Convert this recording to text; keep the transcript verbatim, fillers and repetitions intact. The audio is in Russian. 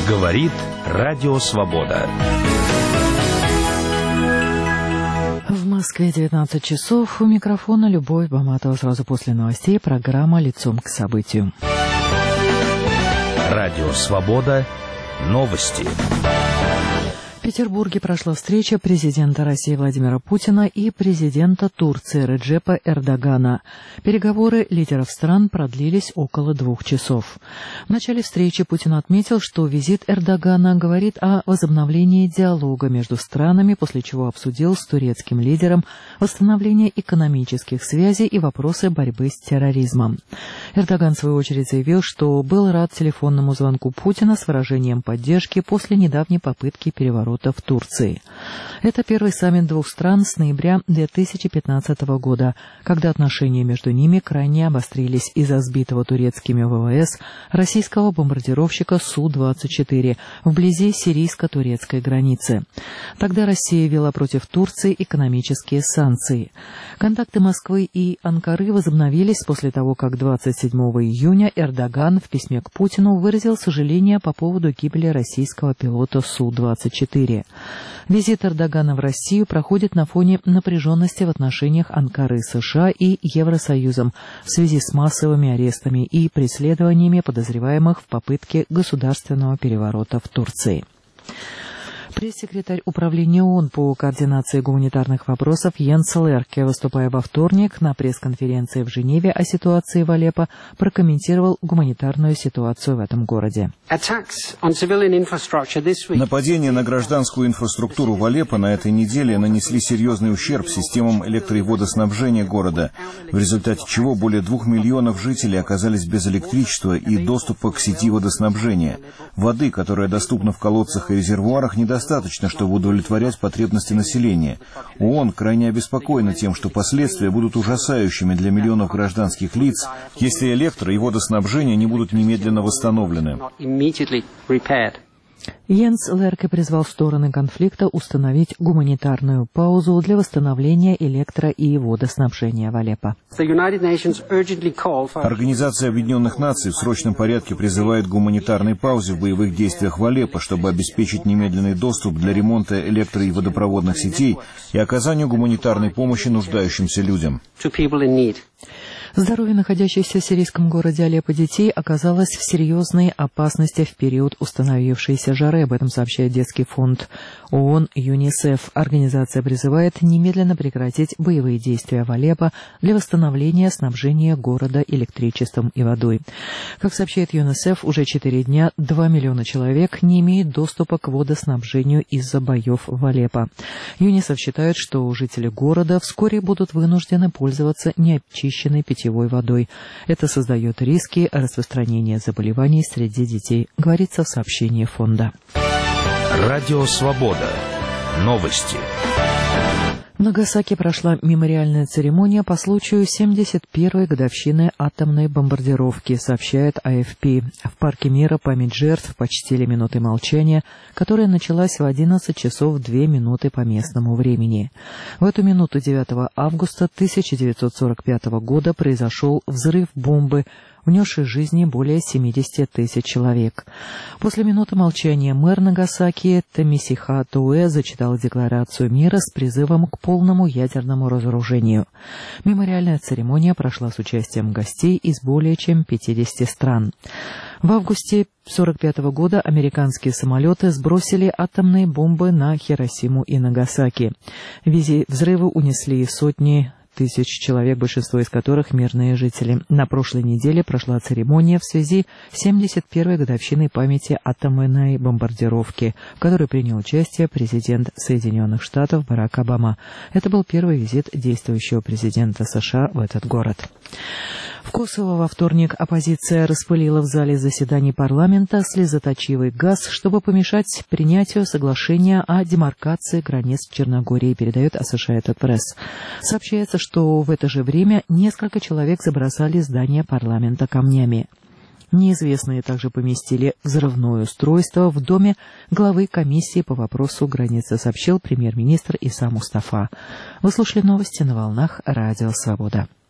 Говорит Радио Свобода. В Москве девятнадцать часов. У микрофона Любовь Баматова. Сразу после новостей программа «Лицом к событию». Радио Свобода. Новости. В Петербурге прошла встреча президента России Владимира Путина и президента Турции Реджепа Эрдогана. Переговоры лидеров стран продлились около двух часов. В начале встречи Путин отметил, что визит Эрдогана говорит о возобновлении диалога между странами, после чего обсудил с турецким лидером восстановление экономических связей и вопросы борьбы с терроризмом. Эрдоган, в свою очередь, заявил, что был рад телефонному звонку Путина с выражением поддержки после недавней попытки переворота в Турции. Это первый саммит двух стран с ноября две тысячи пятнадцатого года, когда отношения между ними крайне обострились из-за сбитого турецкими ВВС российского бомбардировщика Су двадцать четыре вблизи сирийско-турецкой границы. Тогда Россия ввела против Турции экономические санкции. Контакты Москвы и Анкары возобновились после того, как двадцать седьмого июня Эрдоган в письме к Путину выразил сожаление по поводу гибели российского пилота Су двадцать четыре. Визит Эрдогана в Россию проходит на фоне напряженности в отношениях Анкары с США и Евросоюзом в связи с массовыми арестами и преследованиями подозреваемых в попытке государственного переворота в Турции. Пресс-секретарь Управления ООН по координации гуманитарных вопросов Йенс Лерке, выступая во вторник на пресс-конференции в Женеве о ситуации в Алеппо, прокомментировал гуманитарную ситуацию в этом городе. Нападения на гражданскую инфраструктуру в Алеппо на этой неделе нанесли серьезный ущерб системам электро- и водоснабжения города, в результате чего более двух миллионов жителей оказались без электричества и доступа к сети водоснабжения. Воды, которая доступна в колодцах и резервуарах, недостаточно. Достаточно, чтобы удовлетворять потребности населения. ООН крайне обеспокоена тем, что последствия будут ужасающими для миллионов гражданских лиц, если электро- и водоснабжение не будут немедленно восстановлены. Йенс Лерке призвал стороны конфликта установить гуманитарную паузу для восстановления электро- и водоснабжения в Алеппо. Организация Объединенных Наций в срочном порядке призывает к гуманитарной паузе в боевых действиях в Алеппо, чтобы обеспечить немедленный доступ для ремонта электро- и водопроводных сетей и оказанию гуманитарной помощи нуждающимся людям. Здоровье находящихся в сирийском городе Алеппо детей оказалось в серьезной опасности в период установившейся жары. Об этом сообщает детский фонд ООН ЮНИСЕФ. Организация призывает немедленно прекратить боевые действия в Алеппо для восстановления снабжения города электричеством и водой. Как сообщает ЮНИСЕФ, уже четыре дня два миллиона человек не имеют доступа к водоснабжению из-за боев в Алеппо. ЮНИСЕФ считает, что жители города вскоре будут вынуждены пользоваться неочищенной питьевой водой. Это создает риски распространения заболеваний среди детей, говорится в сообщении фонда. Радио Свобода. Новости. В Нагасаки прошла мемориальная церемония по случаю семьдесят первой годовщины атомной бомбардировки, сообщает А Эф Пи. В парке мира память жертв почтили минутой молчания, которая началась в одиннадцать часов две минуты по местному времени. В эту минуту девятого августа тысяча девятьсот сорок пятого года произошел взрыв бомбы, унесший жизни более семидесяти тысяч человек. После минуты молчания мэр Нагасаки Тамисиха Туэ зачитал декларацию мира с призывом к полному ядерному разоружению. Мемориальная церемония прошла с участием гостей из более чем пятидесяти стран. В августе сорок пятого года американские самолеты сбросили атомные бомбы на Хиросиму и Нагасаки. Взрывы унесли сотни тысяч человек, большинство из которых мирные жители. На прошлой неделе прошла церемония в связи с семьдесят первой годовщиной памяти атомной бомбардировки, в которой принял участие президент Соединенных Штатов Барак Обама. Это был первый визит действующего президента США в этот город. В Косово во вторник оппозиция распылила в зале заседаний парламента слезоточивый газ, чтобы помешать принятию соглашения о демаркации границ Черногории, передает Associated Press. Сообщается, что в это же время несколько человек забросали здание парламента камнями. Неизвестные также поместили взрывное устройство в доме главы комиссии по вопросу границы, сообщил премьер-министр Иса Мустафа. Вы слушали новости на волнах Радио Свобода.